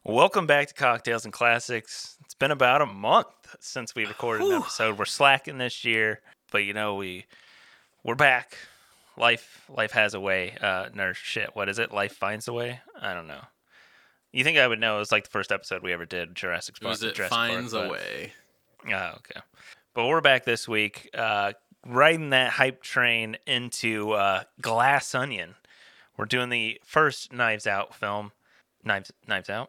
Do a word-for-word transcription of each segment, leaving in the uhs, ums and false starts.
Welcome back to Cocktails and Classics. It's been about a month since we recorded an episode. We're slacking this year, but you know we we're back. Life life has a way. Uh, no shit. What is it? Life finds a way. I don't know. You think I would know? It was like the first episode we ever did. Jurassic Park. Was it Jurassic finds Park, a but... way? Oh, okay. But we're back this week, uh, riding that hype train into uh, Glass Onion. We're doing the first Knives Out film. Knives Knives Out.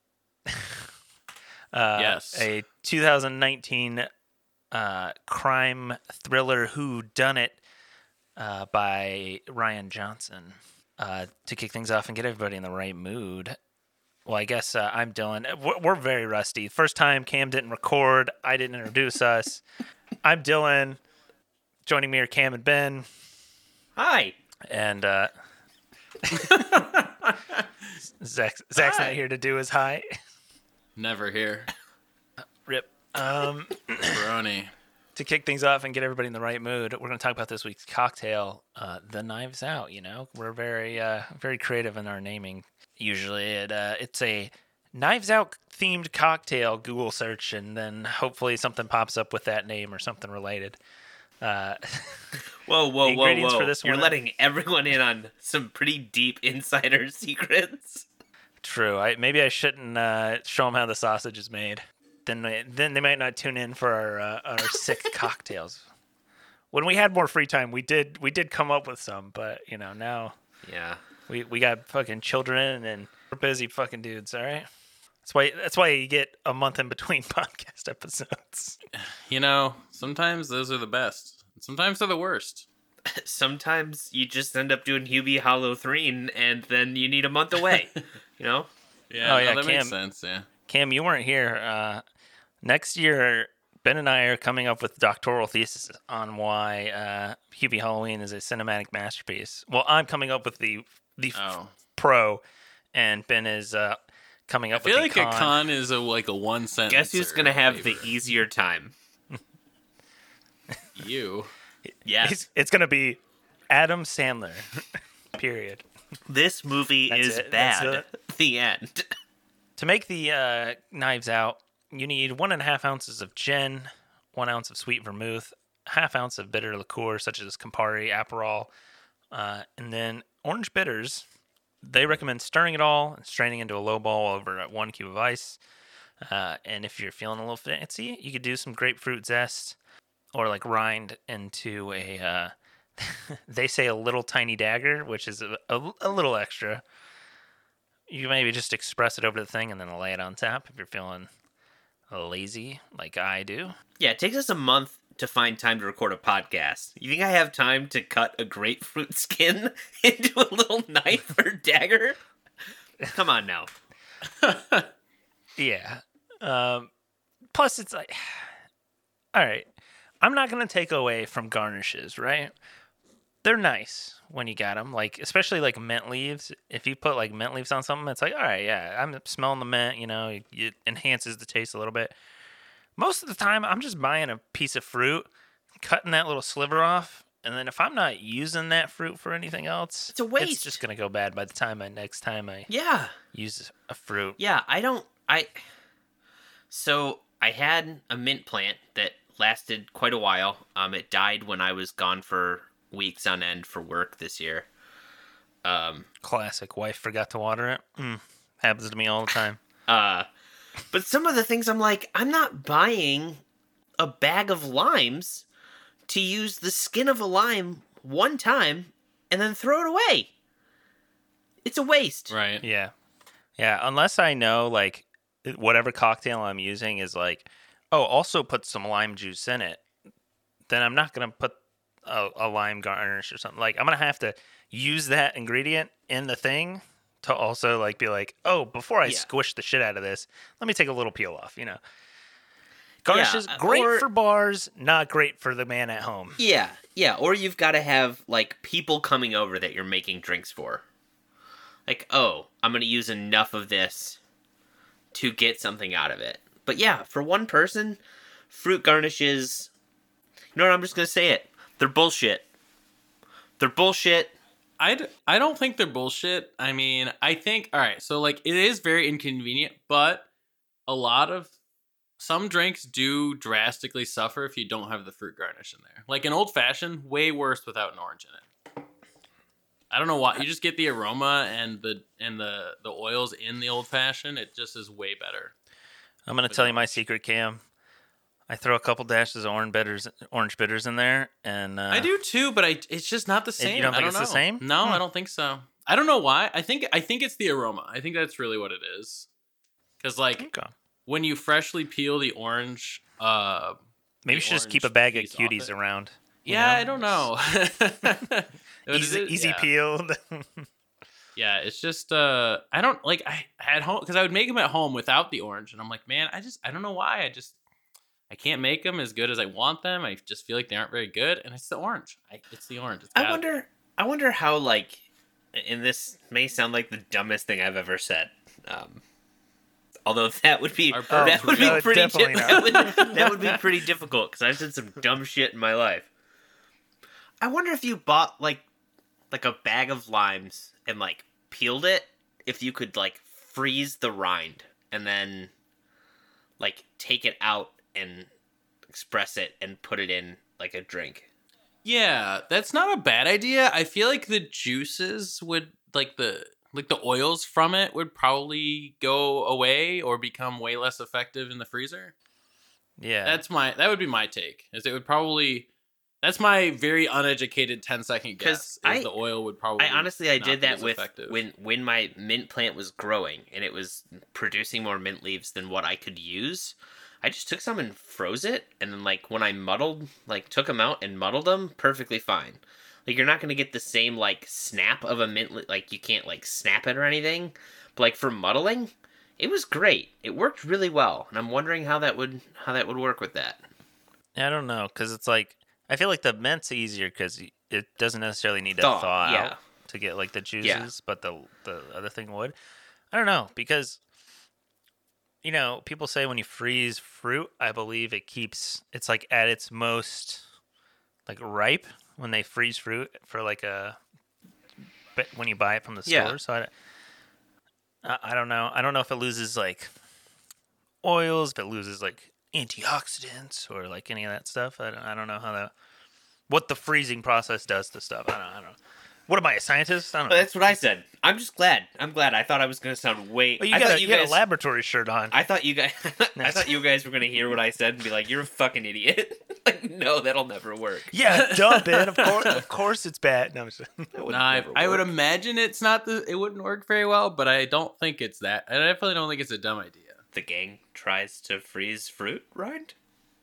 uh, Yes. A two thousand nineteen uh, crime thriller whodunit uh, by Rian Johnson. Uh, to kick things off and get everybody in the right mood. Well, I guess uh, I'm Dylan. We're, we're very rusty. First time Cam didn't record. I didn't introduce us. I'm Dylan. Joining me are Cam and Ben. Hi. And uh, Zach, Zach's Hi. not here to do his hi. Never here. Rip. Um, Brony. to kick things off and get everybody in the right mood, we're going to talk about this week's cocktail, uh, the Knives Out. You know, we're very, uh, very creative in our naming. Usually, it uh, it's a Knives Out themed cocktail Google search, and then hopefully something pops up with that name or something related. Uh, Whoa, whoa, the whoa, ingredients whoa. for this You're one- letting everyone in on some pretty deep insider secrets. True. I maybe I shouldn't uh, show them how the sausage is made. Then they, then they might not tune in for our uh, our sick cocktails. When we had more free time, we did we did come up with some, but you know now Yeah. we, we got fucking children and we're busy fucking dudes. All right. That's why that's why you get a month in between podcast episodes. You know, sometimes those are the best. Sometimes they're the worst. Sometimes you just end up doing Hubie Hollow three and then you need a month away. You know? Yeah, Oh, no, yeah, that Cam- makes sense, yeah. Cam, you weren't here. Uh, next year, Ben and I are coming up with doctoral thesis on why uh, Hubie Halloween is a cinematic masterpiece. Well, I'm coming up with the the Oh. pro, and Ben is uh, coming I up feel with like the a con is a like a one sentence. Guess who's going to have the easier time? You. Yes. It's, it's going to be Adam Sandler. Period. This movie That's is it. That's bad. The end. To make the uh, Knives Out, you need one and a half ounces of gin, one ounce of sweet vermouth, half ounce of bitter liqueur such as Campari, Aperol, uh, and then orange bitters. They recommend stirring it all and straining into a low ball over at one cube of ice. Uh, and if you're feeling a little fancy, you could do some grapefruit zest or like rind into a, uh, they say a little tiny dagger, which is a, a, a little extra. You maybe just express it over the thing and then lay it on top if you're feeling lazy like I do. Yeah, it takes us a month to find time to record a podcast. You think I have time to cut a grapefruit skin into a little knife or dagger? Come on now. Yeah. Um, plus, it's like, all right, I'm not going to take away from garnishes, right? They're nice when you got them, like especially like mint leaves. If you put like mint leaves on something, it's like, all right, yeah, I'm smelling the mint. You know, it, it enhances the taste a little bit. Most of the time, I'm just buying a piece of fruit, cutting that little sliver off, and then if I'm not using that fruit for anything else, It's a waste. It's just gonna go bad by the time I next time I Yeah. use a fruit. Yeah, I don't I So, I had a mint plant that lasted quite a while. Um it died when I was gone for weeks on end for work this year. Um Classic. Wife forgot to water it. Mm, happens to me all the time. uh but some of the things I'm like, I'm not buying a bag of limes to use the skin of a lime one time and then throw it away. It's a waste. Right. Yeah. Yeah. Unless I know, like, whatever cocktail I'm using is like, oh, also put some lime juice in it, then I'm not going to put a, a lime garnish or something. Like, I'm going to have to use that ingredient in the thing to also, like, be like, oh, before I Yeah. squish the shit out of this, let me take a little peel off, you know? Garnishes, Yeah, great or- for bars, not great for the man at home. Yeah, yeah, or you've got to have, like, people coming over that you're making drinks for. Like, oh, I'm going to use enough of this to get something out of it. But yeah, for one person, fruit garnishes, you know what, I'm just going to say it. They're bullshit. They're bullshit. I, d- I don't think they're bullshit. I mean, I think, all right, so like it is very inconvenient, but a lot of some drinks do drastically suffer if you don't have the fruit garnish in there. Like an old fashioned, way worse without an orange in it. I don't know why. You just get the aroma and the and the, the oils in the old fashioned. It just is way better. I'm gonna tell you my secret, Cam. I throw a couple dashes of orange bitters, orange bitters in there, and uh, I do too, but I it's just not the It- same. you don't I think don't it's the know. same? No, Hmm. I don't think so. I don't know why. I think I think it's the aroma. I think that's really what it is. Because like Okay. when you freshly peel the orange, uh, Maybe the you should just keep a orange bag of piece off cuties it. around. you yeah, know? I don't know. But it Easy, is- easy yeah. peeled. Yeah, it's just uh, I don't like I at home because I would make them at home without the orange, and I'm like, man, I just I don't know why I just I can't make them as good as I want them. I just feel like they aren't very good, and it's the orange. I, it's the orange. It's I gotta be. wonder. I wonder how like, and this may sound like the dumbest thing I've ever said. Um, although that would be Our that birds would no, be it's pretty definitely di- not. that would that would be pretty difficult because I've done some dumb shit in my life. I wonder if you bought like like a bag of limes and like peeled it, if you could like freeze the rind and then like take it out and express it and put it in like a drink. Yeah, that's not a bad idea. I feel like the juices would like the like the oils from it would probably go away or become way less effective in the freezer. yeah. That's my that would be my take. Is it would probably that's my very uneducated ten second 'Cause guess. Is I- the oil would probably I honestly I not did be that as with effective. when when my mint plant was growing and it was producing more mint leaves than what I could use. I just took some and froze it, and then like when I muddled, like took them out and muddled them, perfectly fine. Like you're not gonna get the same like snap of a mint, le- like you can't like snap it or anything. But like for muddling, it was great. It worked really well, and I'm wondering how that would how that would work with that. I don't know, because it's like I feel like the ment's easier because it doesn't necessarily need to Thaw, thaw, yeah. out to get like the juices, but the the other thing would. I don't know because you know people say when you freeze fruit, I believe it keeps it's like at its most like ripe when they freeze fruit for like a but when you buy it from the store. Yeah. So I, I I don't know. I don't know if it loses like oils, if it loses like antioxidants or like any of that stuff. I don't, I don't know how that what the freezing process does to stuff. I don't, I don't know. What am I, a scientist? I don't know. That's what I said. I'm just glad. I'm glad. I thought I was gonna sound way. But you I got, thought a, you you got guys. a laboratory shirt on. I thought you guys. I thought you guys were gonna hear what I said and be like, "You're a fucking idiot." Like, no, that'll never work. yeah, duh, Ben. Of course, of course, it's bad. No, I'm just, That would No, I, never I would work. imagine it's not the it wouldn't work very well, but I don't think it's that. I definitely don't think it's a dumb idea. The gang tries to freeze fruit rind.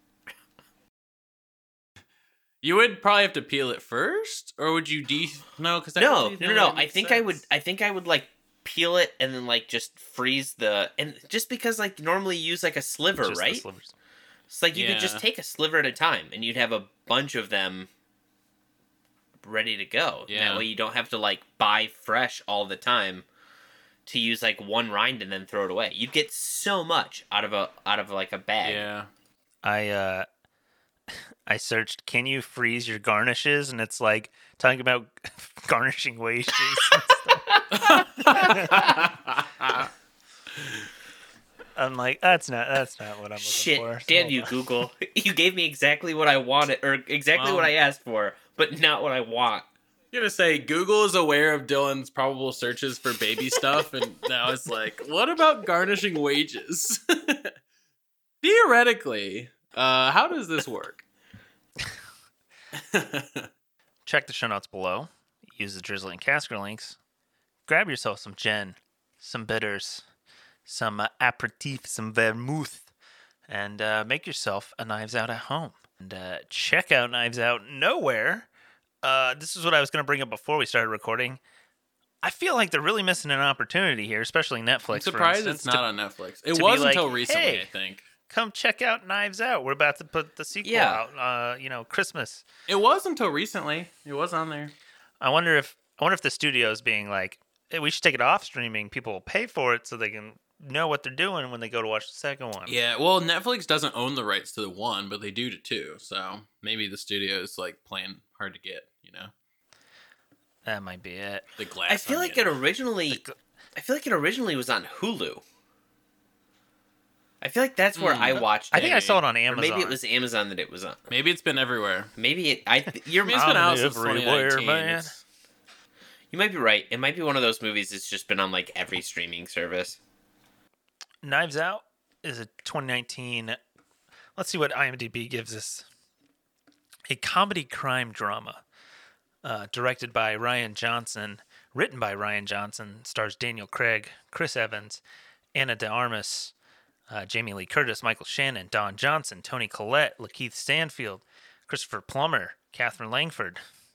You would probably have to peel it first, or would you de? No, because No, no, no, no. I think I would. I think I would like peel it and then like just freeze the and just because like normally you use like a sliver, just the right? slivers. It's like you could just Yeah. take a sliver at a time and you'd have a bunch of them ready to go. And Yeah. that way you don't have to like buy fresh all the time to use like one rind and then throw it away. You'd get so much out of a out of like a bag. Yeah. I uh, I searched. Can you freeze your garnishes? And it's like talking about garnishing wages. I'm like, that's not that's not what I'm looking Shit, for. damn Hold you, on. Google. You gave me exactly what I wanted, or exactly Wow. what I asked for, but not what I want. I'm gonna say Google is aware of Dylan's probable searches for baby stuff, and now it's like, what about garnishing wages? Theoretically, uh, how does this work? Check the show notes below. Use the Drizzly and Casker links. Grab yourself some gin, some bitters, some uh, aperitif, some vermouth, and uh, make yourself a Knives Out at home. And uh, check out Knives Out Nowhere. Uh, this is what I was going to bring up before we started recording. I feel like they're really missing an opportunity here, especially Netflix. I'm for surprised instance, it's not to on Netflix. It to be was like, until recently, hey, I think. come check out Knives Out. We're about to put the sequel Yeah. out. Uh, you know, Christmas. It was until recently. It was on there. I wonder if I wonder if the studio's being like, hey, we should take it off streaming. People will pay for it so they can know what they're doing when they go to watch the second one. Yeah, well, Netflix doesn't own the rights to the one, but they do to two. So maybe the studio is like playing hard to get, you know? That might be it. The glass. I feel like it onion. originally. The- I feel like it originally was on Hulu. I feel like that's where Hmm. I watched it. I think I saw it on Or Amazon. maybe it was Amazon that it was on. Maybe it's been everywhere. Maybe it. I. th- You're. I mean, it's been I'm out since everywhere, twenty nineteen. man. It's- You might be right. It might be one of those movies that's just been on like every streaming service. Knives Out is a twenty nineteen. Let's see what IMDb gives us. A comedy crime drama, uh, directed by Ryan Johnson, written by Ryan Johnson, stars Daniel Craig, Chris Evans, Anna de Armas, uh, Jamie Lee Curtis, Michael Shannon, Don Johnson, Toni Collette, Lakeith Stanfield, Christopher Plummer, Catherine Langford,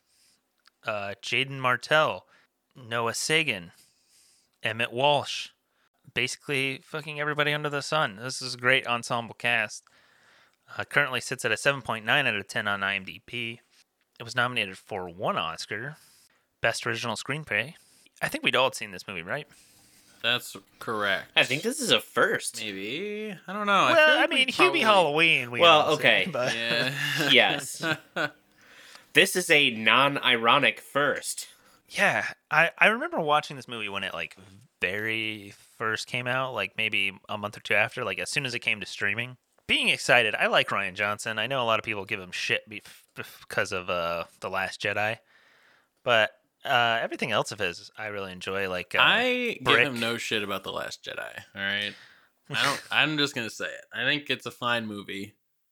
uh, Jaden Martell, Noah Sagan, Emmett Walsh. Basically, fucking everybody under the sun. This is a great ensemble cast. Uh, currently sits at a seven point nine out of ten on IMDb. It was nominated for one Oscar, Best Original Screenplay. I think we'd all seen this movie, right? That's correct. I think this is a first. Maybe. I don't know. I well, feel I, like we mean, Hubie probably- Halloween. We Well, all okay. seen, but Yeah. Yes. This is a non-ironic first. yeah, I, I remember watching this movie when it like very first came out, like maybe a month or two after, like as soon as it came to streaming. Being excited, I like Ryan Johnson. I know a lot of people give him shit be- because of uh, The Last Jedi, but uh, everything else of his I really enjoy. Like uh, I give Brick. him no shit about The Last Jedi. All right. I don't. I'm just gonna say it. I think it's a fine movie,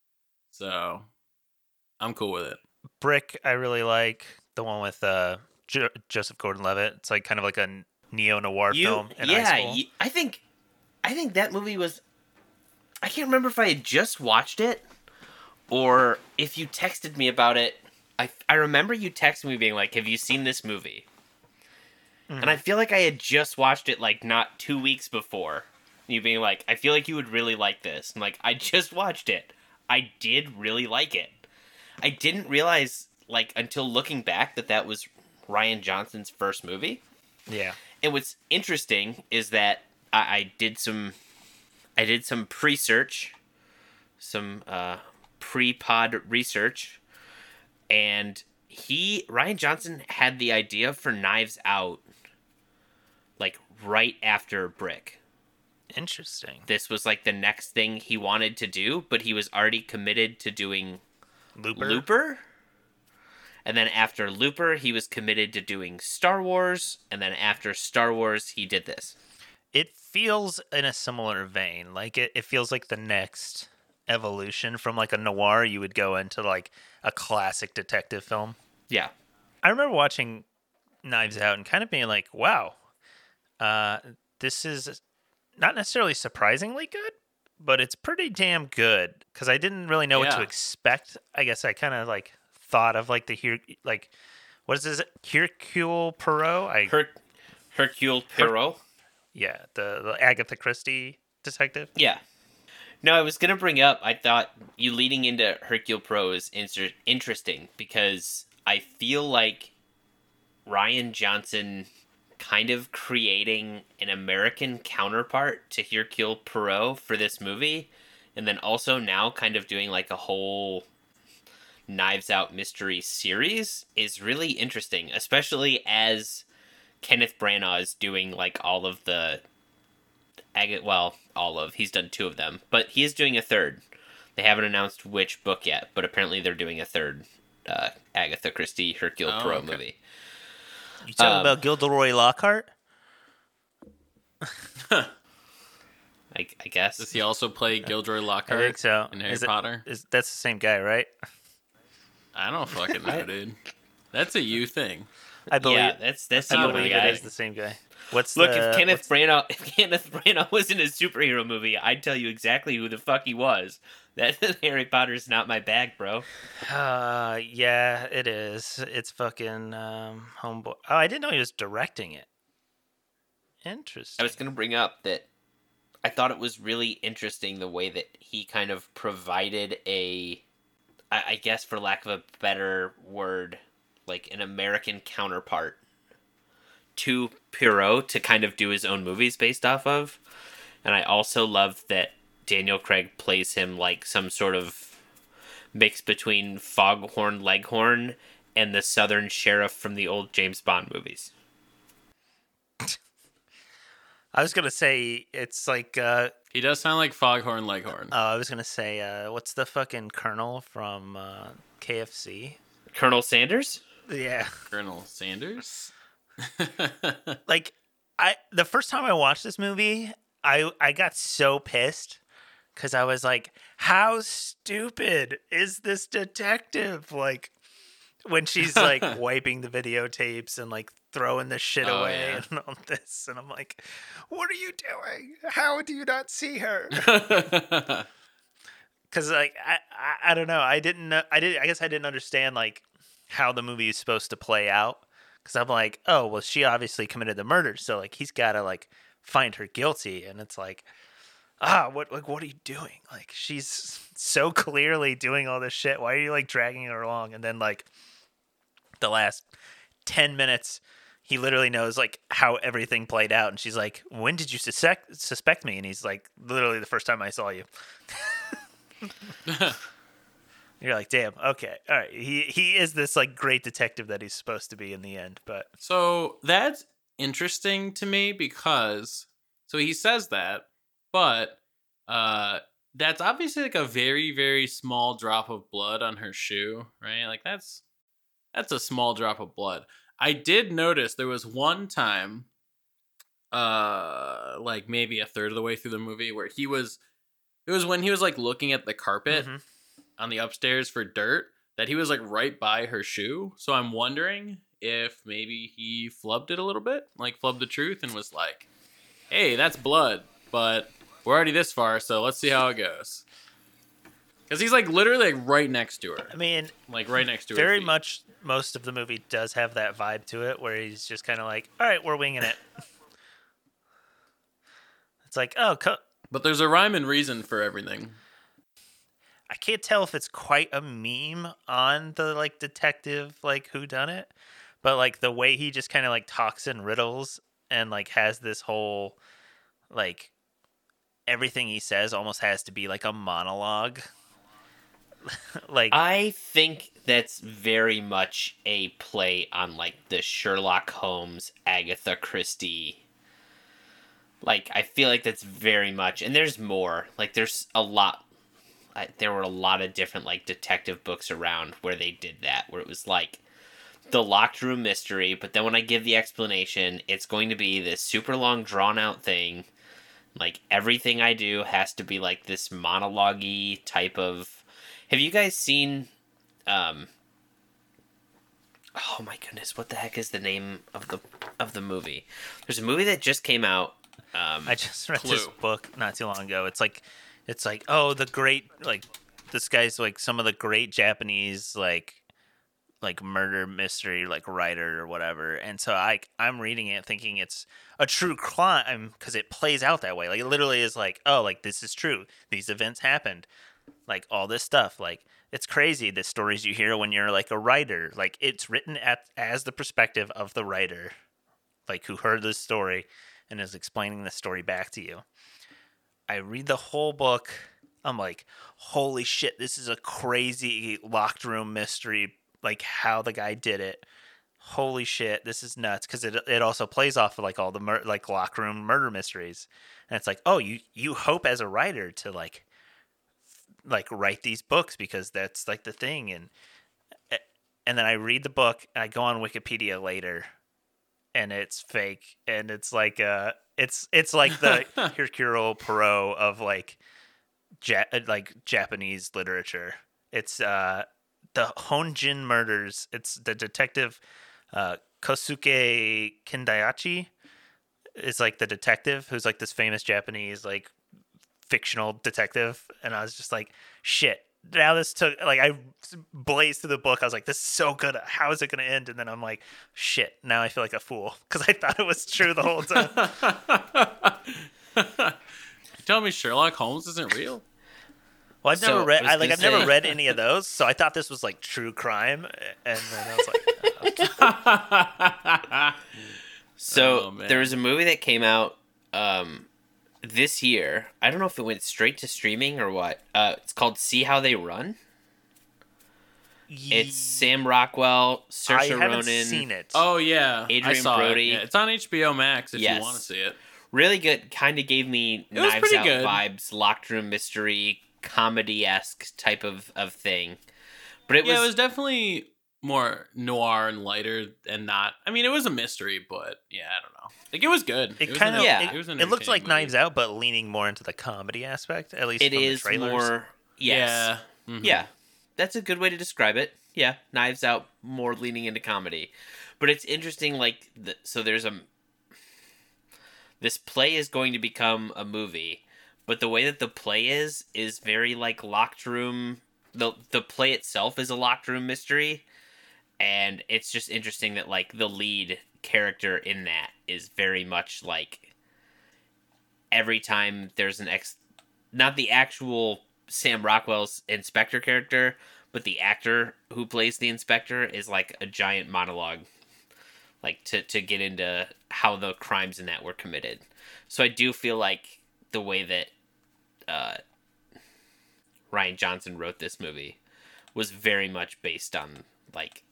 so I'm cool with it. Brick, I really like the one with uh, jo- Joseph Gordon-Levitt. It's like kind of like a neo noir You, film in yeah, high school. you- I think, I think that movie was. I can't remember if I had just watched it, or if you texted me about it. I I remember you texting me being like, "Have you seen this movie?" Mhm. And I feel like I had just watched it like not two weeks before. You being like, "I feel like you would really like this." I'm like, "I just watched it. I did really like it." I didn't realize like until looking back that that was Ryan Johnson's first movie. Yeah. And what's interesting is that I, I did some, I did some pre-search, some uh, pre-pod research, and he Ryan Johnson had the idea for Knives Out, like right after Brick. Interesting. This was like the next thing he wanted to do, but he was already committed to doing Looper. Looper. And then after Looper, he was committed to doing Star Wars. And then after Star Wars, he did this. It feels in a similar vein. Like it, it feels like the next evolution from like a noir you would go into like a classic detective film. Yeah. I remember watching Knives Out and kind of being like, wow, uh, this is not necessarily surprisingly good, but it's pretty damn good because I didn't really know what to Yeah. expect. I guess I kind of like thought of like the here, like, what is this? Hercule Poirot? I, Her- Hercule Poirot. yeah, the, the Agatha Christie detective. Yeah. No, I was going to bring up, I thought you leading into Hercule Poirot is inter- interesting because I feel like Ryan Johnson kind of creating an American counterpart to Hercule Poirot for this movie, and then also now kind of doing like a whole Knives Out mystery series is really interesting, especially as Kenneth Branagh is doing like all of the Ag- well, all of he's done two of them, but he is doing a third. They haven't announced which book yet, but apparently they're doing a third uh, Agatha Christie Hercule Oh, Poirot okay. movie. You talking Um, about Gilderoy Lockhart? I, I guess. Does he also play Gilderoy I Lockhart think so. in Harry Is it- Potter? Is that's the same guy, right? I don't fucking know, dude. That's a you thing. I believe. yeah, that's that's I the other believe guy. it is the same guy. What's Look, the, if Kenneth what's- Branagh, if Kenneth Branagh was in a superhero movie, I'd tell you exactly who the fuck he was. That Harry Potter's not my bag, bro. Uh, yeah, it is. It's fucking um, homeboy. Oh, I didn't know he was directing it. Interesting. I was going to bring up that I thought it was really interesting the way that he kind of provided a, I, I guess for lack of a better word, like an American counterpart to Poirot to kind of do his own movies based off of. And I also love that Daniel Craig plays him like some sort of mix between Foghorn Leghorn and the Southern sheriff from the old James Bond movies. I was gonna say it's like uh, He does sound like Foghorn Leghorn. uh I was gonna say uh, what's the fucking Colonel from uh, K F C? Colonel Sanders? Yeah, Colonel Sanders. like I the first time I watched this movie, I I got so pissed because I was like, how stupid is this detective? Like when she's like wiping the videotapes and like throwing the shit Oh, away yeah. and all this, and I'm like, what are you doing? How do you not see her? Because like I, I I don't know, I didn't know, I did I guess I didn't understand like how the movie is supposed to play out. Because I'm like, oh well, she obviously committed the murder, so like he's got to like find her guilty, and it's like, ah, what like what are you doing? Like she's so clearly doing all this shit. Why are you like dragging her along? And then like the last ten minutes, he literally knows like how everything played out, and she's like, when did you suspect suspect me? And he's like, literally the first time I saw you. You're like, damn, okay, all right. He he is this like great detective that he's supposed to be in the end, but So that's interesting to me because so he says that, but uh that's obviously like a very, very small drop of blood on her shoe, right? Like that's that's a small drop of blood. I did notice there was one time, uh like maybe a third of the way through the movie where he was it was when he was like looking at the carpet Mhm. on the upstairs for dirt that he was like right by her shoe. So I'm wondering if maybe he flubbed it a little bit, like flubbed the truth and was like, hey, that's blood, but we're already this far, so let's see how it goes. Because he's like literally like right next to her. I mean, Like right next to her. very feet. much most of the movie does have that vibe to it where he's just kind of like, all right, we're winging it. It's like, oh, co- But there's a rhyme and reason for everything. I can't tell if it's quite a meme on the like detective like whodunit, but like the way he just kind of like talks in riddles and like has this whole like everything he says almost has to be like a monologue. like I think that's very much a play on like the Sherlock Holmes, Agatha Christie. Like I feel like that's very much, and there's more. Like there's a lot. I, there were a lot of different like detective books around where they did that, where it was like the locked room mystery, but then when I give the explanation, it's going to be this super long drawn out thing. Like everything I do has to be like this monologue-y type of. Have you guys seen? Um, oh my goodness, what the heck is the name of the of the movie? There's a movie that just came out. Um, I just read Clue. this book not too long ago. It's like, it's like, oh, the great, like, this guy's like some of the great Japanese, like, like murder mystery, like writer or whatever. And so I, I'm reading it thinking it's a true crime because it plays out that way. Like, it literally is like, oh, like, this is true. These events happened. Like, all this stuff. Like, it's crazy, the stories you hear when you're like a writer. Like, it's written at as the perspective of the writer, like, who heard this story and is explaining the story back to you. I read the whole book. I'm like, holy shit, this is a crazy locked room mystery. Like how the guy did it. Holy shit, this is nuts. Because it it also plays off of like all the mur- like locked room murder mysteries, and it's like, oh, you you hope as a writer to like like write these books because that's like the thing. And and then I read the book and I go on Wikipedia later, and it's fake, and it's like uh it's it's like the Hercule Poirot of like ja- like Japanese literature. It's uh the Honjin murders. It's the detective uh Kosuke Kindayachi is like the detective who's like this famous Japanese like fictional detective, and I was just like, shit. Now this took like I blazed through the book. I was like, "This is so good. How is it going to end?" And then I'm like, "Shit!" Now I feel like a fool because I thought it was true the whole time. You tell me Sherlock Holmes isn't real? Well, I've So, never read. I was I like gonna I've never say- read any of those, so I thought this was like true crime, and then I was like, So Oh, man. there was a movie that came out um, this year. I don't know if it went straight to streaming or what. Uh, it's called See How They Run. It's Sam Rockwell, Saoirse I haven't Ronan. seen it. Oh yeah, I Adrian saw Brody. It. Yeah, it's on H B O Max if Yes. you want to see it. Really good. Kind of gave me It was Knives pretty Out good. vibes, locked room mystery, comedy-esque type of, of thing. But it yeah, was, it was definitely more noir and lighter, and not. I mean, it was a mystery, but yeah, I don't know. Like it was good. It was kind of an- yeah. it, was an it looks like entertaining movie. Knives Out, but leaning more into the comedy aspect. At least it from is the trailers. more. Yes. Yeah. Mhm. Yeah. That's a good way to describe it. Yeah, Knives Out more leaning into comedy. But it's interesting, like, the, so there's a. This play is going to become a movie, but the way that the play is, is very, like, locked room. The, the play itself is a locked room mystery, and it's just interesting that, like, the lead character in that is very much, like, every time there's an ex. Not the actual Sam Rockwell's inspector character, but the actor who plays the inspector is like a giant monologue, like to, to get into how the crimes in that were committed. So I do feel like the way that uh, Rian Johnson wrote this movie was very much based on like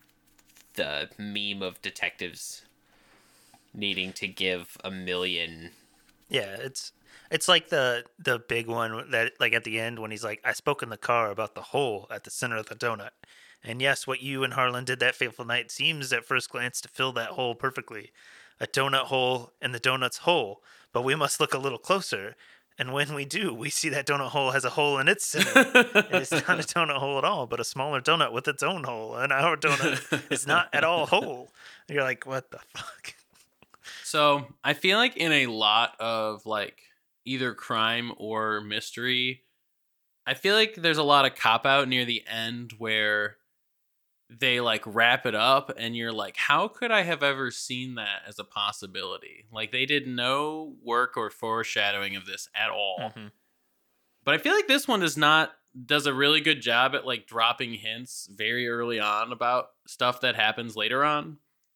the meme of detectives needing to give a million. Yeah, it's it's like the the big one that like at the end when he's like, I spoke in the car about the hole at the center of the donut. And yes, what you and Harlan did that fateful night seems at first glance to fill that hole perfectly. A donut hole and the donut's hole. But we must look a little closer. And when we do, we see that donut hole has a hole in its center. And it's not a donut hole at all, but a smaller donut with its own hole. And our donut is not at all whole. And you're like, what the fuck? So I feel like in a lot of like either crime or mystery, I feel like there's a lot of cop out near the end where they like wrap it up and you're like, how could I have ever seen that as a possibility? Like they did no work or foreshadowing of this at all. Mm-hmm. But I feel like this one does not does a really good job at like dropping hints very early on about stuff that happens later on.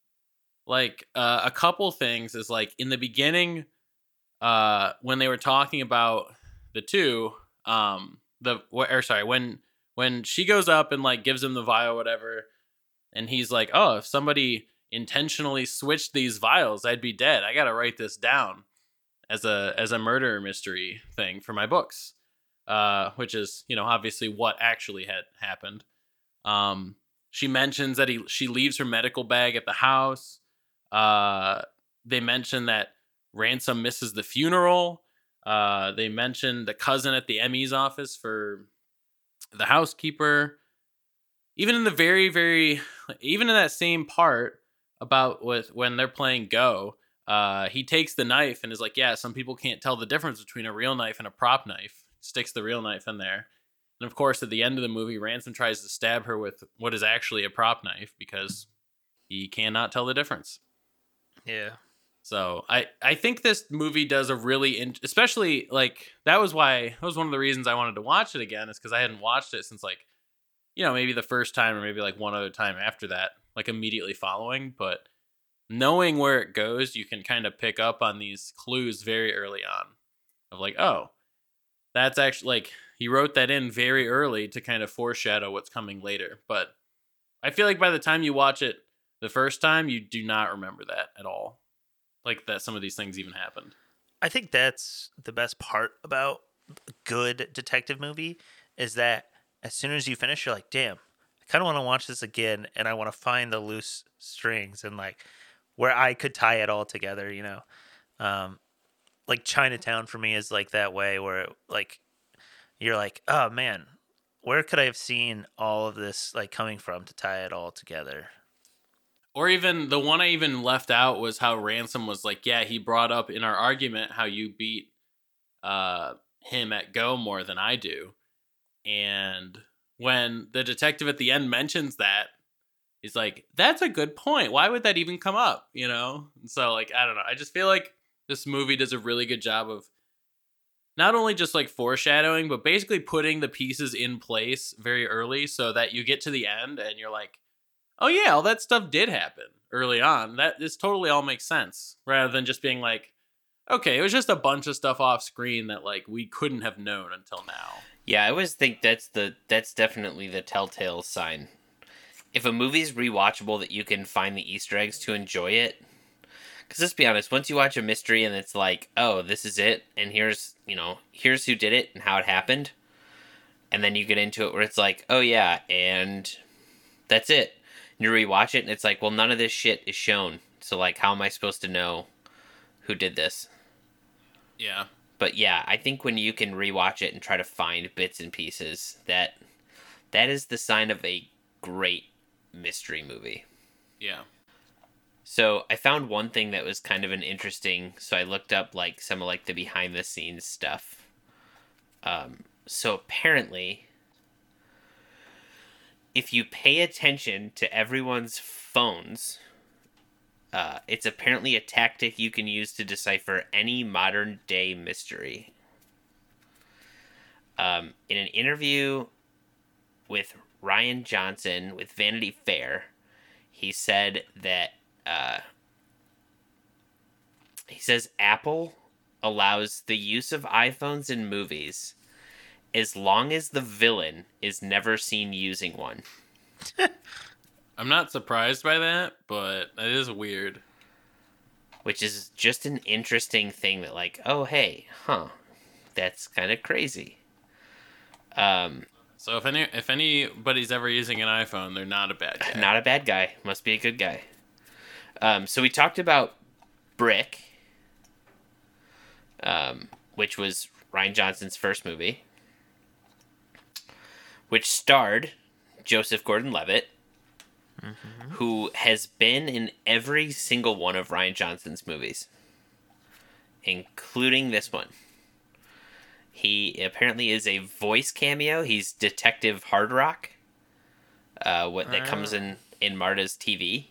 Like uh, a couple things is like in the beginning, uh, when they were talking about the two, um, the or sorry, when when she goes up and like gives him the vial, whatever, and he's like, "Oh, if somebody intentionally switched these vials, I'd be dead. I gotta write this down as a as a murder mystery thing for my books," uh, which is you know obviously what actually had happened. Um, she mentions that he she leaves her medical bag at the house. Uh, they mention that Ransom misses the funeral. Uh, they mentioned the cousin at the M E's office for the housekeeper. Even in the very, very, even in that same part about with when they're playing Go, uh, he takes the knife and is like, yeah, some people can't tell the difference between a real knife and a prop knife. Sticks the real knife in there. And of course, at the end of the movie, Ransom tries to stab her with what is actually a prop knife because he cannot tell the difference. Yeah. So I, I think this movie does a really, in, especially like that was why, that was one of the reasons I wanted to watch it again is because I hadn't watched it since like, you know, maybe the first time or maybe like one other time after that, like immediately following. But knowing where it goes, you can kind of pick up on these clues very early on of like, oh, that's actually like he wrote that in very early to kind of foreshadow what's coming later. But I feel like by the time you watch it the first time, you do not remember that at all. Like that some of these things even happened. I think that's the best part about a good detective movie is that as soon as you finish, you're like, damn, I kind of want to watch this again, and I want to find the loose strings and like where I could tie it all together, you know? Um, like Chinatown for me is like that way where it, like you're like, oh man, where could I have seen all of this like coming from to tie it all together? Or even the one I even left out was how Ransom was like, yeah, he brought up in our argument how you beat uh, him at Go more than I do. And when the detective at the end mentions that, he's like, that's a good point. Why would that even come up? You know? And so, like, I don't know. I just feel like this movie does a really good job of not only just like foreshadowing, but basically putting the pieces in place very early so that you get to the end and you're like, oh yeah, all that stuff did happen early on. That this totally all makes sense rather than just being like, okay, it was just a bunch of stuff off screen that like we couldn't have known until now. Yeah, I always think that's the that's definitely the telltale sign. If a movie's rewatchable, that you can find the Easter eggs to enjoy it. Because let's be honest, once you watch a mystery and it's like, oh, this is it, and here's, you know, here's who did it and how it happened, and then you get into it where it's like, oh yeah, and that's it. And you rewatch it and it's like, well, none of this shit is shown. So like, how am I supposed to know who did this? Yeah. But yeah, I think when you can rewatch it and try to find bits and pieces, that that is the sign of a great mystery movie. Yeah. So I found one thing that was kind of an interesting. So I looked up like some of like the behind the scenes stuff. Um, so apparently, if you pay attention to everyone's phones, uh, it's apparently a tactic you can use to decipher any modern day mystery. Um, in an interview with Ryan Johnson with Vanity Fair, he said that. Uh, he says Apple allows the use of iPhones in movies as long as the villain is never seen using one. I'm not surprised by that, but that is weird. Which is just an interesting thing that like, oh hey, huh, that's kind of crazy. Um, so if any if anybody's ever using an iPhone, they're not a bad guy. Not a bad guy. Must be a good guy. Um, so we talked about Brick, um, which was Ryan Johnson's first movie, which starred Joseph Gordon-Levitt, mm-hmm. who has been in every single one of Ryan Johnson's movies, including this one. He apparently is a voice cameo. He's Detective Hard Rock, uh, what that comes in, in Marta's T V.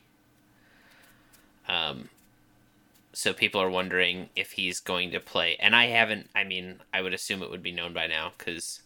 Um, so people are wondering if he's going to play, and I haven't, I mean, I would assume it would be known by now, because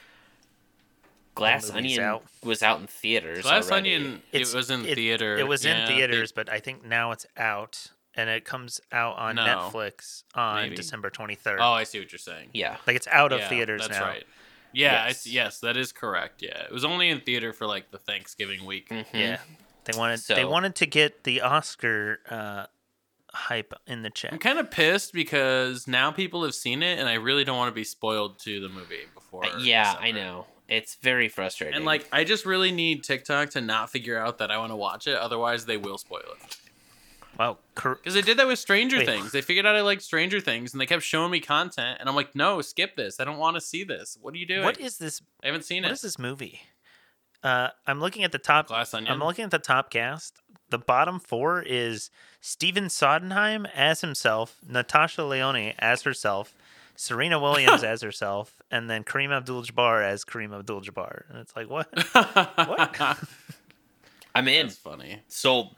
Glass Onion out. was out in theaters Glass already. Onion, It's- it was in it- theater. It was Yeah, in they- theaters, but I think now it's out, and it comes out on No. Netflix on Maybe. December twenty-third. Oh, I see what you're saying. Yeah. Like it's out of Yeah, theaters that's now. right. Yeah, Yes. yes. yes, that is correct. Yeah, it was only in theater for like the Thanksgiving week. Mhm. Yeah, they wanted So- they wanted to get the Oscar uh, hype in the I'm chat. kind of pissed because now people have seen it, and I really don't want to be spoiled to the movie before. Uh, yeah, I December. know. It's very frustrating. And like, I just really need TikTok to not figure out that I want to watch it. Otherwise, they will spoil it. Wow, cor- Because they did that with Stranger Wait. Things. They figured out I like Stranger Things, and they kept showing me content, and I'm like, no, skip this. I don't want to see this. What are you doing? what is this? I haven't seen What it. is this movie? Uh, I'm looking at the top. Glass Onion? I'm looking at the top cast. The bottom four is Steven Sodenheim as himself, Natasha Lyonne as herself, Serena Williams as herself, and then Kareem Abdul-Jabbar as Kareem Abdul-Jabbar. And it's like, what? What? I'm in. That's funny. Sold.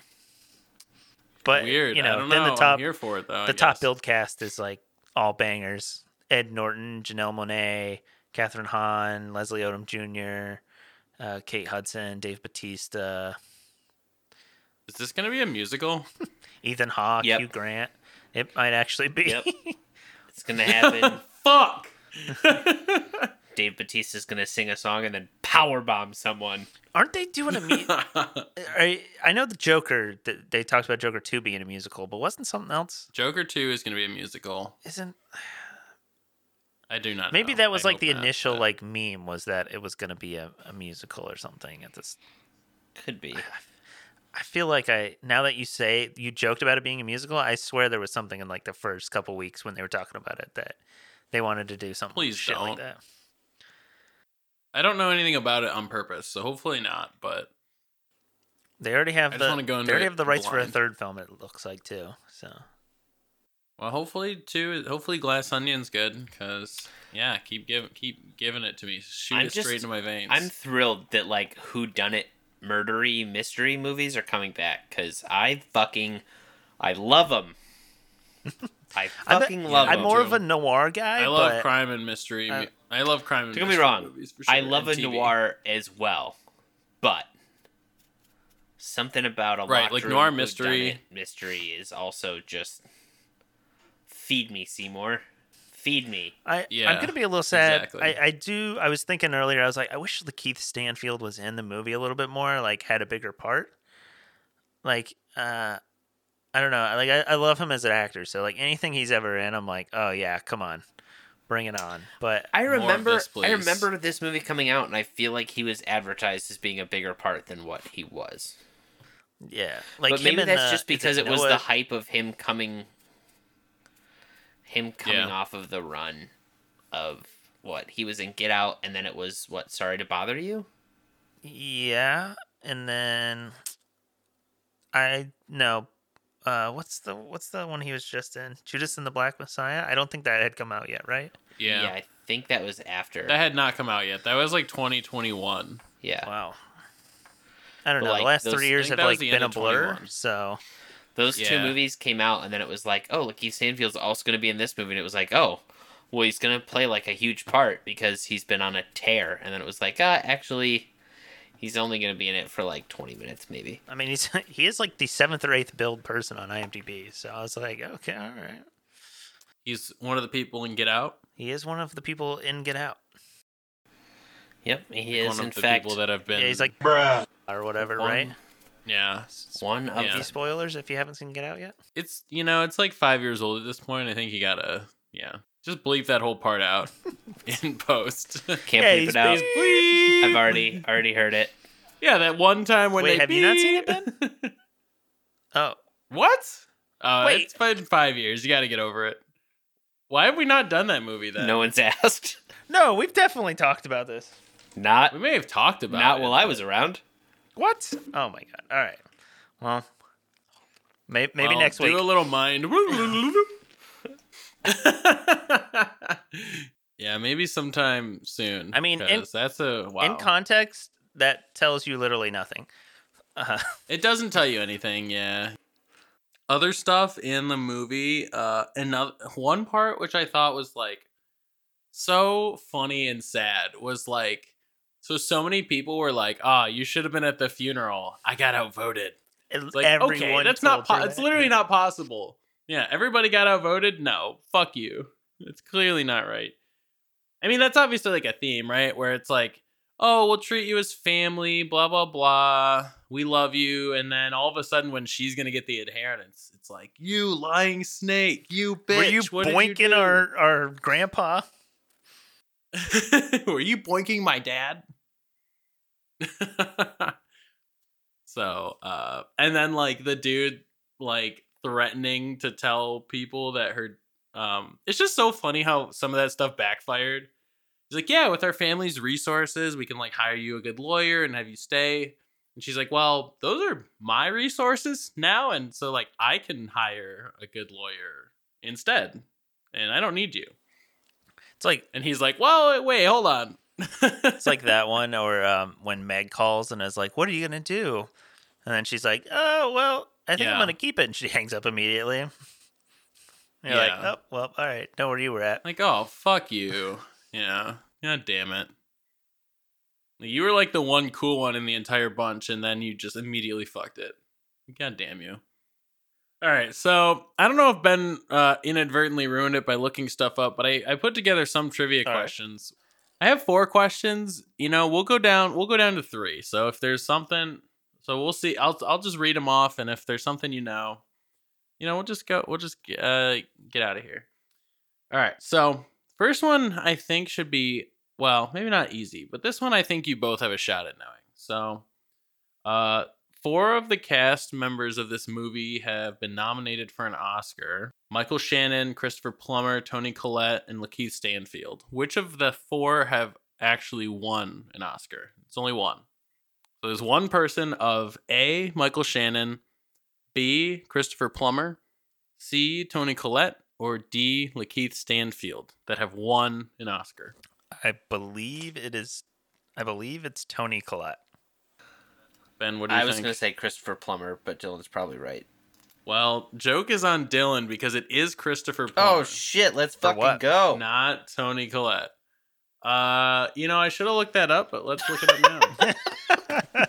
But Weird. you know, I don't then know. the top I'm here for it though. I the top guess. build cast is like all bangers. Ed Norton, Janelle Monáe, Catherine Hahn, Leslie Odom Junior, uh, Kate Hudson, Dave Bautista, Is this gonna be a musical? Ethan Hawke, Yep. Hugh Grant. It might actually be. Yep. It's going to happen. Fuck. Dave Bautista's going to sing a song and then powerbomb someone. Aren't they doing a mu- I, I know the Joker, th- they talked about Joker two being a musical, but wasn't something else? Joker two is gonna be a musical. Isn't I do not. maybe know. that was I like hope the not, initial but- like meme was that it was going to be a, a musical or something at this. Could be. I feel like I now that you say you joked about it being a musical, I swear there was something in like the first couple weeks when they were talking about it that they wanted to do something Please shit like don't. that. I don't know anything about it on purpose, so hopefully not. But They already have I just the wanna go they into already it have the rights for a blind. third film. It looks like too. So well, hopefully too. Hopefully, Glass Onion's good because yeah, keep giving keep giving it to me. Shoot I'm it just- straight into my veins. I'm thrilled that like whodunit murdery mystery movies are coming back because I fucking I love them. I I'm, fucking a- love I'm them. more of a noir guy. I love but crime and mystery. I- I love crime and Don't get me mystery wrong. movies for sure. I love a and T V. noir as well, but something about a Right, locked like room noir whodunit mystery. mystery is also just Feed me, Seymour. Feed me. I Yeah, I'm gonna be a little sad. exactly. I, I do. I was thinking earlier. I was like, I wish Lakeith Stanfield was in the movie a little bit more. Like, had a bigger part. Like, uh, I don't know. Like, I, I love him as an actor. So, like, anything he's ever in, I'm like, oh yeah, come on, bring it on. But I More of remember this, I please. remember this movie coming out, and I feel like he was advertised as being a bigger part than what he was. yeah, like But him maybe and, that's uh, just is because it was Noah- the hype of him coming him coming Yeah. off of the run of what he was in Get Out, and then it was what Sorry to Bother You. Yeah, and then I no. Uh, what's the what's the one he was just in? Judas and the Black Messiah. I don't think that had come out yet, right? Yeah. I think that was after. That had not come out yet. That was like twenty twenty-one. yeah, Wow. I don't But, know. like, the last those- three I years think have that was like the been end a of blur. twenty-one. So those two Yeah. movies came out, and then it was like, oh, Lakeith Stanfield's also going to be in this movie, and it was like, oh, well, he's going to play like a huge part because he's been on a tear, and then it was like, ah, actually, he's only going to be in it for like twenty minutes, maybe. I mean, he's he is like the seventh or eighth billed person on IMDb. So I was like, okay, all right. He's one of the people in Get Out. He is one of the people in Get Out. Yep, he is one in of the fact people that have been. Yeah, he's like bruh or whatever, One- right? yeah. one of Yeah. These spoilers if you haven't seen Get Out yet. It's you know it's like five years old at this point. I think you gotta yeah just bleep that whole part out in post. Can't Yeah, bleep he's it out. basically- Bleep. I've already already heard it. Yeah, that one time when Wait, they have you not seen it, beep. Oh, What? Uh, Wait. It's been five years. You got to get over it. Why have we not done that movie then? No one's asked. no, we've definitely talked about this. Not We may have talked about not it. while I was around. What? Oh my god! All right. Well, may- maybe Well, next do week. a little mind. Yeah, maybe sometime soon. I mean, in- 'cause that's a wow. In context, that tells you literally nothing. Uh, It doesn't tell you anything, yeah. Other stuff in the movie, uh another one part which I thought was like so funny and sad was like so so many people were like, "Ah, you should have been at the funeral. I got outvoted." It's like, everyone okay, that's not told her po- it's that. literally not possible. Yeah, everybody got outvoted? No. Fuck you. It's clearly not right. I mean, that's obviously like a theme, right? Where it's like, oh, we'll treat you as family, blah, blah, blah. We love you. And then all of a sudden, when she's going to get the inheritance, it's like, you lying snake, you bitch. Were you what did you boinking do?" our, our grandpa? Were you boinking my dad? So, uh, and then like the dude, like threatening to tell people that her, um, it's just so funny how some of that stuff backfired. He's like, yeah, with our family's resources, we can like hire you a good lawyer and have you stay. And she's like, well, those are my resources now. And so like, I can hire a good lawyer instead. And I don't need you. It's like And he's like, well, wait, hold on. it's like that one, or um, when Meg calls and is like, "What are you gonna do?" And then she's like, "Oh well, I think I'm Yeah. gonna keep it." And she hangs up immediately. And you're like, Yeah. "Oh well, all right, know where you were at." Like, oh, fuck you. Yeah. God damn it. You were like the one cool one in the entire bunch, and then you just immediately fucked it. God damn you. All right, so I don't know if Ben uh, inadvertently ruined it by looking stuff up, but I, I put together some trivia All right. questions. I have four questions. You know, we'll go down. We'll go down to three. So if there's something, so we'll see. I'll I'll just read them off, and if there's something you know, you know, we'll just go. We'll just uh, get out of here. All right. So first one I think should be, well, maybe not easy, but this one I think you both have a shot at knowing. So, uh, four of the cast members of this movie have been nominated for an Oscar. Michael Shannon, Christopher Plummer, Toni Collette, and Lakeith Stanfield. Which of the four have actually won an Oscar? It's only one. So there's one person of A, Michael Shannon, B, Christopher Plummer, C, Toni Collette, or D, Lakeith Stanfield that have won an Oscar. I believe it is. I believe it's Toni Collette. Ben, what do you I was think? going to say Christopher Plummer, but Dylan's probably right. Well, joke is on Dylan because it is Christopher Plummer. Oh shit! Let's For fucking what? go. Not Toni Collette. Uh, you know, I should have looked that up, but let's look it up now.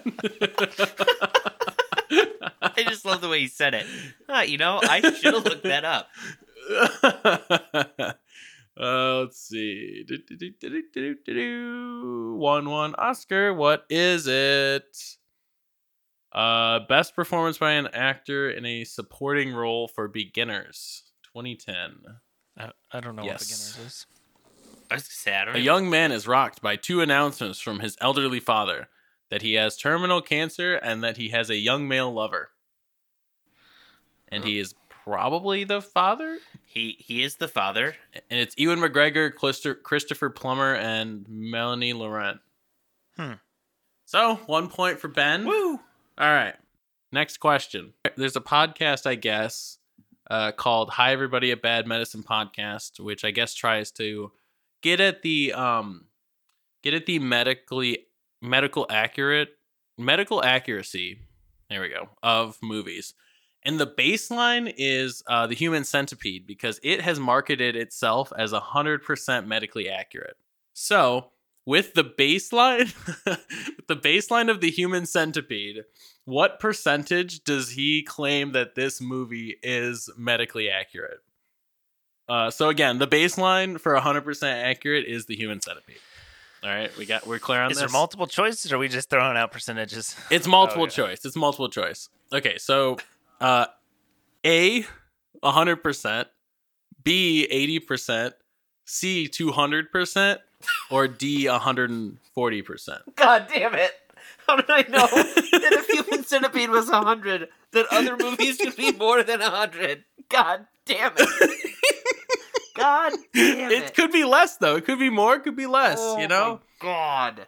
I just love the way he said it. Ah, you know, I should have looked that up. uh, let's see. Do, do, do, do, do, do, do, do. One one Oscar. What is it? Uh, best performance by an actor in a supporting role for beginners. twenty ten. I, I don't know Yes. what beginners is. I was gonna say, I don't A even- young man is rocked by two announcements from his elderly father that he has terminal cancer and that he has a young male lover. And he is probably the father? He he is the father. And it's Ewan McGregor, Clister- Christopher Plummer, and Melanie Laurent. Hmm. So, one point for Ben. Woo! All right. Next question. There's a podcast, I guess, uh, called Hi Everybody, a Bad Medicine Podcast, which I guess tries to get at the um get at the medically medical accurate medical accuracy. There we go, of movies. And the baseline is uh, The Human Centipede, because it has marketed itself as one hundred percent medically accurate. So, with the baseline, with the baseline of The Human Centipede, what percentage does he claim that this movie is medically accurate? Uh, so again, the baseline for one hundred percent accurate is The Human Centipede. All right, we got we're clear on Is this. there multiple choices, or are we just throwing out percentages? It's multiple Oh, yeah. choice. It's multiple choice. Okay, so uh, A, one hundred percent, B, eighty percent, C, two hundred percent, or D, one hundred forty percent. God damn it! How did I know that if Human Centipede was a hundred, that other movies would be more than a hundred? God damn it! God damn it! It could be less, though. It could be more, it could be less, Oh you know? my God.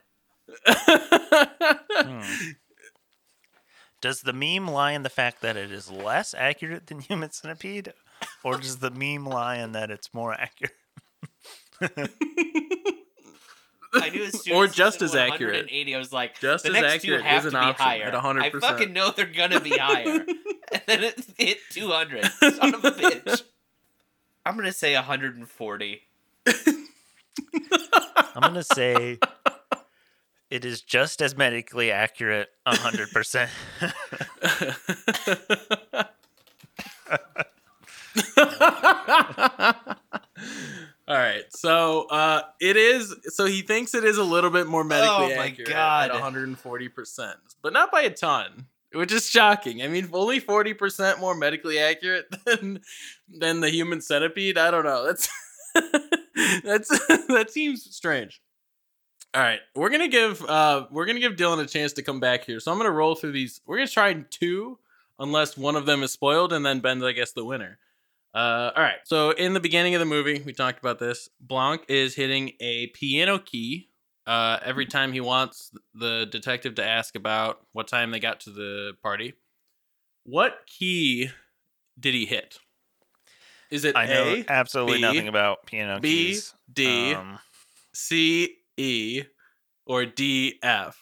Hmm. Does the meme lie in the fact that it is less accurate than Human Centipede, or does the meme lie in that it's more accurate? I knew as soon Or as you just said as accurate. one hundred eighty, I was like, Just the as next accurate two have is to an be option higher. at one hundred percent. I fucking know they're gonna be higher. And then it hit two hundred. Son of a bitch. I'm gonna say one hundred forty. I'm going to say it is just as medically accurate, one hundred percent. All right, so uh, it is. So he thinks it is a little bit more medically Oh my accurate God. at one hundred forty percent, but not by a ton, which is shocking. I mean, only forty percent more medically accurate than than the Human Centipede. I don't know. That's that's that seems strange. All right, we're gonna give uh we're gonna give Dylan a chance to come back here. So I'm gonna roll through these. We're gonna try two, unless one of them is spoiled, and then Ben's, I guess, the winner. Uh, all right. So in the beginning of the movie, we talked about this. Blanc is hitting a piano key uh, every time he wants the detective to ask about what time they got to the party. What key did he hit? Is it I know A, absolutely B, nothing about piano B, keys. D, Um, C, E, or D, F?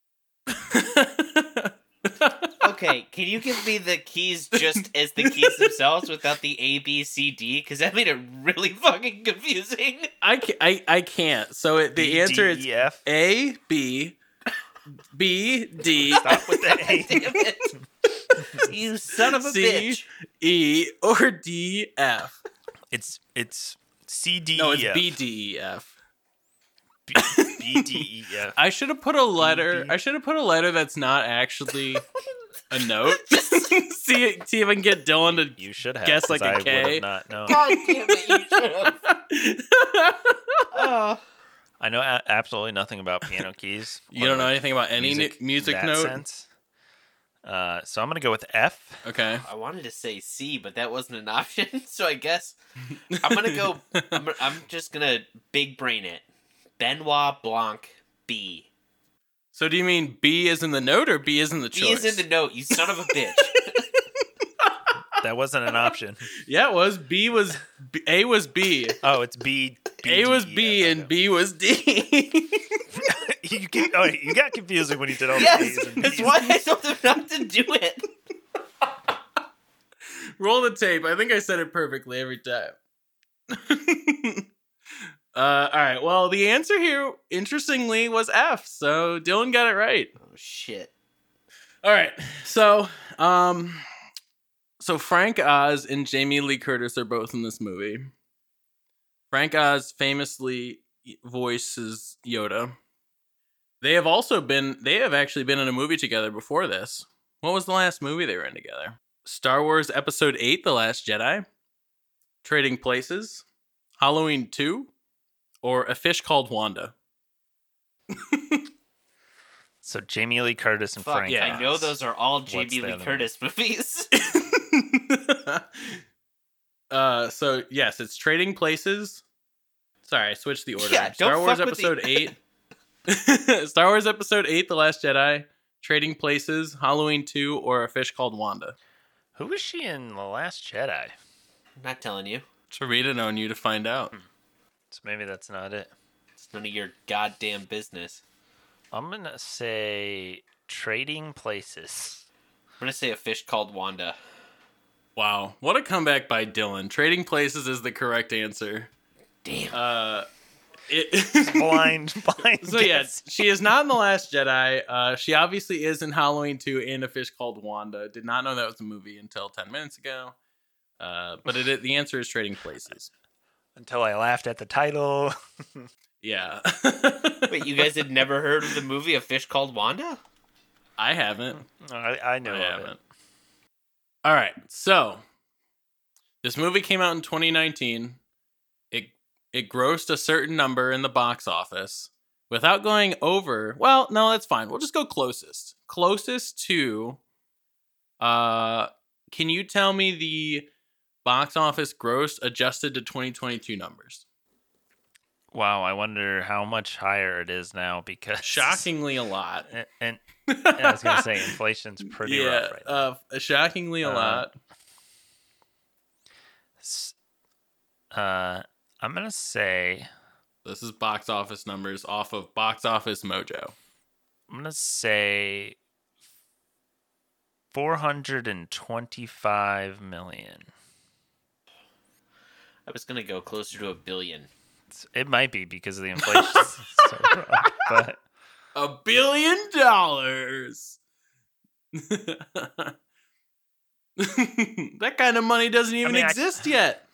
Okay, can you give me the keys just as the keys themselves without the A, B, C, D? Because that made it really fucking confusing. I, ca- I, I can't. So it, the B, answer D, is E, F. A, B, B, D, Stop with the God A. damn it. You son of a C, bitch. E, or D, F. It's it's C, D, No, it's E, F. B, D, E, F. B, B, D, E, F. I should have put a letter. B. I should have put a letter that's not actually a note. see, see if I can get Dylan to You should have. Guess like 'cause a I K. would have not known. God damn it, you should have. Oh. I know a- absolutely nothing about piano keys. You don't know anything about any music, music, music that note? sense. Uh, so I'm gonna go with F. Okay. I wanted to say C, but that wasn't an option, so I guess I'm gonna go. I'm, I'm just gonna big brain it. Benoit Blanc B. So do you mean B is in the note or B is in the B choice? is in the note, you son of a bitch. That wasn't an option. Yeah, it was. B was B, A was B. Oh, it's B. B A D, was E, B F. and B was D. you get, oh, you got confusing when you did all the Yes, A's and that's B's. why I told him not to do it. Roll the tape. I think I said it perfectly every time. uh, all right. Well, the answer here, interestingly, was F. So Dylan got it right. Oh shit. All right. So, um, So Frank Oz and Jamie Lee Curtis are both in this movie. Frank Oz famously voices Yoda. They have also been, they have actually been in a movie together before this. What was the last movie they were in together? Star Wars Episode eight, The Last Jedi, Trading Places, Halloween two, or A Fish Called Wanda. So Jamie Lee Curtis and Fuck, Frank yeah, Oz. I know those are all What's Jamie the Lee other Curtis movies. uh, so, yes, it's Trading Places. Sorry, I switched the order. Yeah, Star don't Wars fuck with Episode the- eight. Star Wars Episode eight, The Last Jedi, Trading Places, Halloween two, or A Fish Called Wanda. Who was she in The Last Jedi? I'm not telling you. It's for me to know and you to find out. So maybe that's not it. It's none of your goddamn business. I'm gonna say Trading Places. I'm gonna say A Fish Called Wanda. Wow, what a comeback by Dylan. Trading Places is the correct answer. Damn. Uh, it Blind, blind. So yeah, guess. she is not in The Last Jedi. Uh, she obviously is in Halloween two and A Fish Called Wanda. Did not know that was a movie until ten minutes ago. Uh, but it, the answer is Trading Places. Until I laughed at the title. Yeah. Wait, you guys had never heard of the movie A Fish Called Wanda? I haven't. I, I know I of haven't. it. All right, so this movie came out in twenty nineteen. It it grossed a certain number in the box office without going over. Well, no, that's fine. We'll just go closest. Closest to. Uh, can you tell me the box office gross adjusted to twenty twenty-two numbers? Wow, I wonder how much higher it is now because Shockingly a lot. And, and yeah, I was gonna say inflation's pretty yeah, rough right now. uh, shockingly a Uh, lot. S- Uh, I'm gonna say This is box office numbers off of Box Office Mojo. I'm gonna say four hundred and twenty-five million. I was gonna go closer to a billion. It's- It might be because of the inflation, so rough, but A billion dollars. That kind of money doesn't even mean, I- exist yet.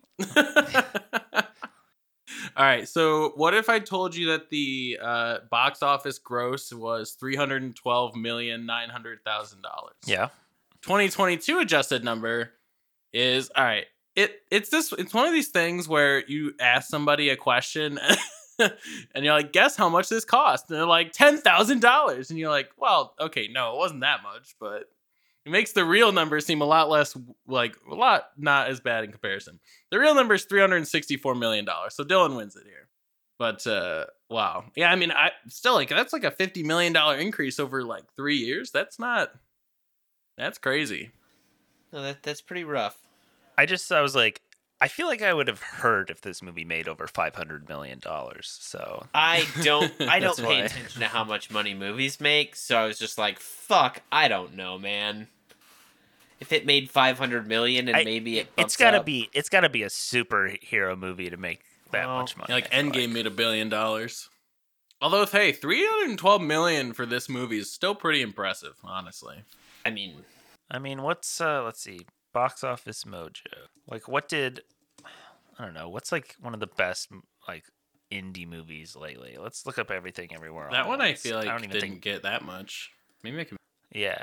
All right, so what if I told you that the uh, box office gross was three hundred twelve million nine hundred thousand dollars? yeah, twenty twenty-two adjusted number is all right. It it's this it's one of these things where you ask somebody a question and you're like, guess how much this cost? And they're like ten thousand dollars, and you're like, well, okay, no, it wasn't that much, but it makes the real number seem a lot less, like a lot not as bad in comparison. The real number is three hundred sixty-four million dollars, so Dylan wins it here. But uh, wow, yeah, I mean, I still like that's like a fifty million dollar increase over like three years. That's not, that's crazy. No, that that's pretty rough. I just I was like, I feel like I would have heard if this movie made over five hundred million dollars. So I don't I don't That's pay why. attention to how much money movies make, so I was just like, fuck, I don't know, man. If it made five hundred million and I- maybe it bumps it's gotta up- be it's gotta be a superhero movie to make that Well, much money. Yeah, like I feel Endgame made a billion dollars. Although, hey, three hundred twelve million for this movie is still pretty impressive, honestly. I mean, I mean, what's uh let's see, Box Office Mojo. Like what did I don't know, what's like one of the best like indie movies lately? Let's look up Everything Everywhere All That at one I Once. feel like I don't even didn't think get that much. Maybe I can. yeah.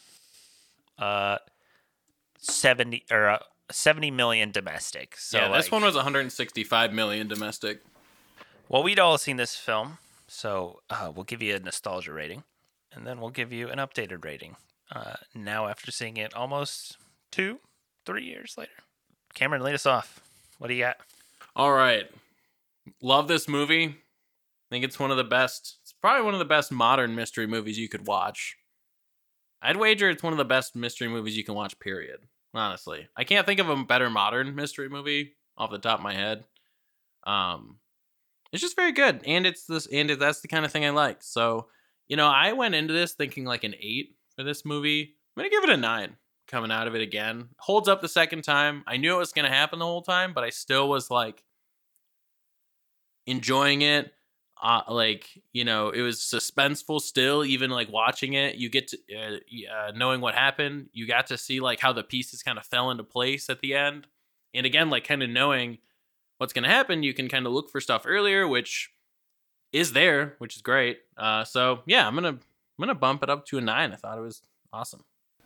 Uh seventy or uh, seventy million domestic. So yeah, this like- one was one hundred sixty-five million domestic. Well, we'd all seen this film, so uh, we'll give you a nostalgia rating, and then we'll give you an updated rating. Uh, now, after seeing it almost two, three years later, Cameron, lead us off. What do you got? All right, love this movie. I think it's one of the best. It's probably one of the best modern mystery movies you could watch. I'd wager it's one of the best mystery movies you can watch. Period. Honestly, I can't think of a better modern mystery movie off the top of my head. Um, it's just very good, and it's this, and it, that's the kind of thing I like. So, you know, I went into this thinking like an eight for this movie. I'm gonna give it a nine. Coming out of it again, holds up the second time. I knew it was gonna happen the whole time, but I still was like enjoying it. uh, like, you know, it was suspenseful still, even like watching it. You get to uh, uh, knowing what happened. You got to see like how the pieces kind of fell into place at the end. And again, like kind of knowing what's going to happen, you can kind of look for stuff earlier, which is there, which is great. Uh, so yeah, I'm gonna I'm gonna bump it up to a nine. I thought it was awesome.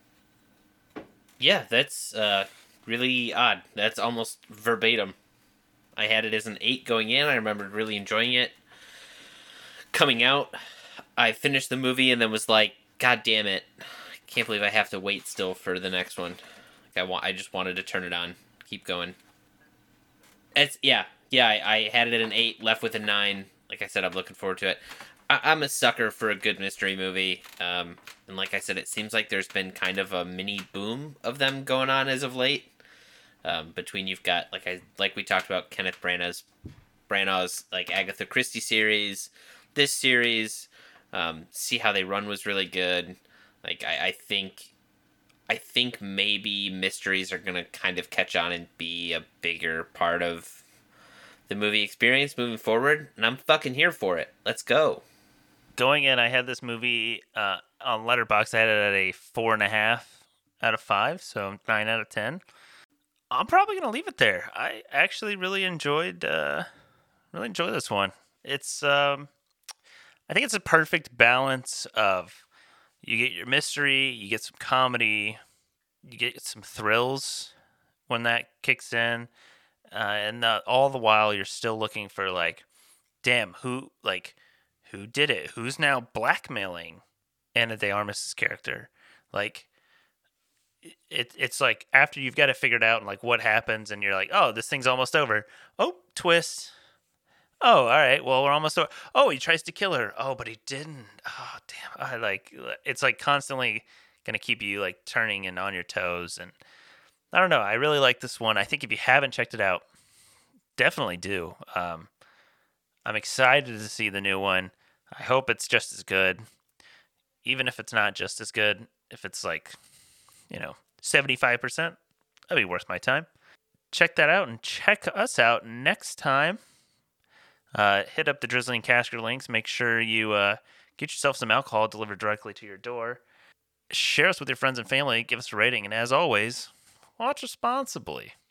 Yeah, that's uh, really odd. That's almost verbatim. I had it as an eight going in. I remembered really enjoying it. Coming out, I finished the movie and then was like, God damn it. I can't believe I have to wait still for the next one. Like I want I just wanted to turn it on. Keep going. It's yeah. Yeah, I, I had it at an eight, left with a nine. Like I said, I'm looking forward to it. I, I'm a sucker for a good mystery movie. Um, and like I said, it seems like there's been kind of a mini boom of them going on as of late. Um, between you've got like I like we talked about Kenneth Branagh's Branagh's like Agatha Christie series, this series, um, See How They Run was really good. Like I, I think, I think maybe mysteries are gonna kind of catch on and be a bigger part of the movie experience moving forward, and I'm fucking here for it. Let's go. Going in, I had this movie uh, on Letterboxd. I had it at a four and a half out of five, so nine out of ten. I'm probably gonna leave it there. I actually really enjoyed, uh, really enjoyed this one. It's, um, I think it's a perfect balance of you get your mystery, you get some comedy, you get some thrills when that kicks in, uh, and the, all the while you're still looking for like, damn, who like, who did it? Who's now blackmailing Anna de Armas's character? Like. It, it's like after you've got it figured out and like what happens and you're like, oh, this thing's almost over. Oh, twist. Oh, all right. Well, we're almost over. Oh, he tries to kill her. Oh, but he didn't. Oh, damn. I like it's like constantly gonna keep you like turning and on your toes. And I don't know. I really like this one. I think if you haven't checked it out, definitely do. Um, I'm excited to see the new one. I hope it's just as good. Even if it's not just as good, if it's like, you know, seventy-five percent, that'd be worth my time. Check that out and check us out next time. Uh, hit up the Drizzling Casker links. Make sure you uh, get yourself some alcohol delivered directly to your door. Share us with your friends and family. Give us a rating. And as always, watch responsibly.